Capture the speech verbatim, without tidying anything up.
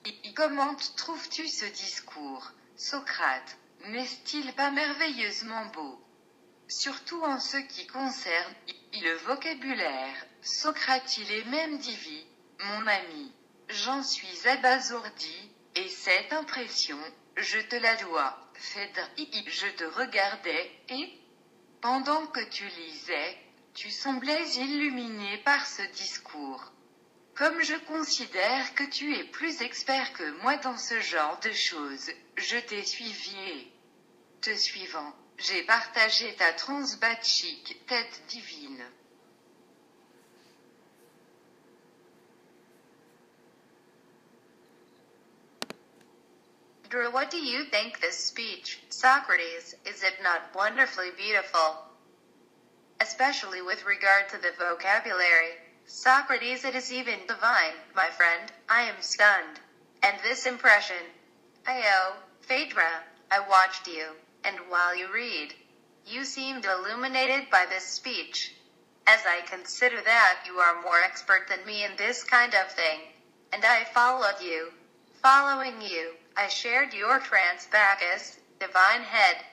Comment trouves-tu ce discours, Socrate? N'est-il pas merveilleusement beau? Surtout en ce qui concerne le vocabulaire. Socrate, il est même divin, mon ami. J'en suis abasourdi, et cette impression, je te la dois, Phédre. Je te regardais, et, pendant que tu lisais, tu semblais illuminé par ce discours. Comme je considère que tu es plus expert que moi dans ce genre de choses, je t'ai suivi et, te suivant, j'ai partagé ta transbachique tête divine. Drew, what do you think this speech, Socrates, is it not wonderfully beautiful? Especially with regard to the vocabulary. Socrates, it is even divine, my friend. I am stunned. And this impression. Io, Phaedra, I watched you, and while you read, you seemed illuminated by this speech. As I consider that you are more expert than me in this kind of thing, and I followed you. Following you, I shared your trance, Bacchus, divine head,